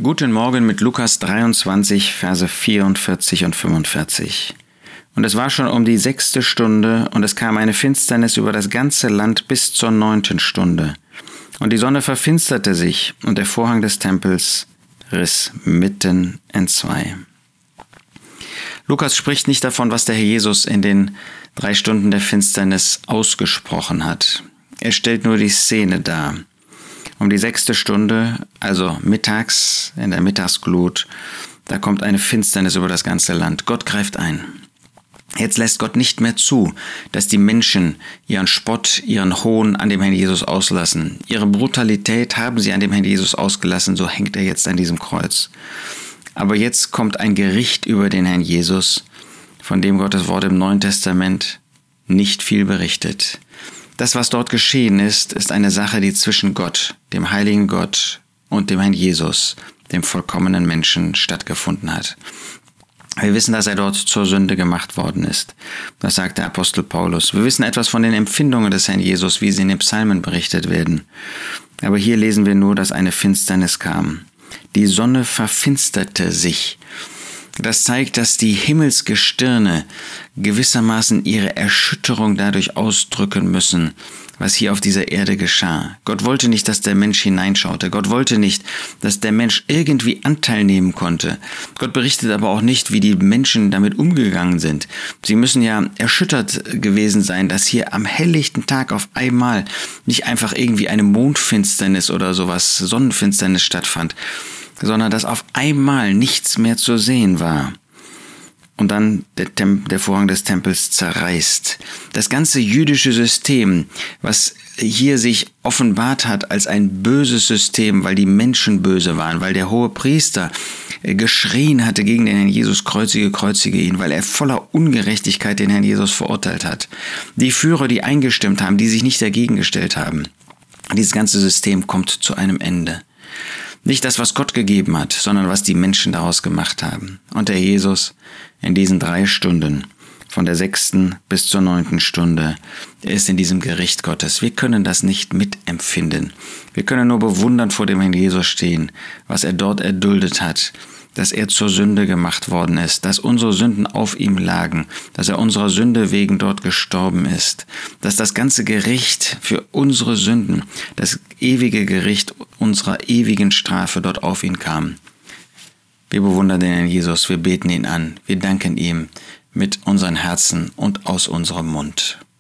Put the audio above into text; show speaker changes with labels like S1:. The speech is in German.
S1: Guten Morgen mit Lukas 23, Verse 44 und 45. Und es war schon um die 6. Stunde, und es kam eine Finsternis über das ganze Land bis zur 9. Stunde. Und die Sonne verfinsterte sich, und der Vorhang des Tempels riss mitten entzwei. Lukas spricht nicht davon, was der Herr Jesus in den 3 Stunden der Finsternis ausgesprochen hat. Er stellt nur die Szene dar. Um die 6. Stunde, also mittags, in der Mittagsglut, da kommt eine Finsternis über das ganze Land. Gott greift ein. Jetzt lässt Gott nicht mehr zu, dass die Menschen ihren Spott, ihren Hohn an dem Herrn Jesus auslassen. Ihre Brutalität haben sie an dem Herrn Jesus ausgelassen, so hängt er jetzt an diesem Kreuz. Aber jetzt kommt ein Gericht über den Herrn Jesus, von dem Gottes Wort im Neuen Testament nicht viel berichtet. Das, was dort geschehen ist, ist eine Sache, die zwischen Gott, dem heiligen Gott und dem Herrn Jesus, dem vollkommenen Menschen, stattgefunden hat. Wir wissen, dass er dort zur Sünde gemacht worden ist. Das sagt der Apostel Paulus. Wir wissen etwas von den Empfindungen des Herrn Jesus, wie sie in den Psalmen berichtet werden. Aber hier lesen wir nur, dass eine Finsternis kam. Die Sonne verfinsterte sich. Das zeigt, dass die Himmelsgestirne gewissermaßen ihre Erschütterung dadurch ausdrücken müssen, was hier auf dieser Erde geschah. Gott wollte nicht, dass der Mensch hineinschaute. Gott wollte nicht, dass der Mensch irgendwie Anteil nehmen konnte. Gott berichtet aber auch nicht, wie die Menschen damit umgegangen sind. Sie müssen ja erschüttert gewesen sein, dass hier am helllichten Tag auf einmal nicht einfach irgendwie eine Mondfinsternis oder sowas, Sonnenfinsternis stattfand, sondern dass auf einmal nichts mehr zu sehen war. Und dann der Vorhang des Tempels zerreißt. Das ganze jüdische System, was hier sich offenbart hat als ein böses System, weil die Menschen böse waren, weil der hohe Priester geschrien hatte gegen den Herrn Jesus, kreuzige ihn, weil er voller Ungerechtigkeit den Herrn Jesus verurteilt hat. Die Führer, die eingestimmt haben, die sich nicht dagegen gestellt haben. Dieses ganze System kommt zu einem Ende. Nicht das, was Gott gegeben hat, sondern was die Menschen daraus gemacht haben. Und der Jesus in diesen 3 Stunden, von der 6. bis zur 9. Stunde, er ist in diesem Gericht Gottes. Wir können das nicht mitempfinden. Wir können nur bewundernd vor dem Herrn Jesus stehen, was er dort erduldet hat, dass er zur Sünde gemacht worden ist, dass unsere Sünden auf ihm lagen, dass er unserer Sünde wegen dort gestorben ist, dass das ganze Gericht für unsere Sünden, das ewige Gericht unserer ewigen Strafe dort auf ihn kam. Wir bewundern den Herrn Jesus, wir beten ihn an, wir danken ihm mit unseren Herzen und aus unserem Mund.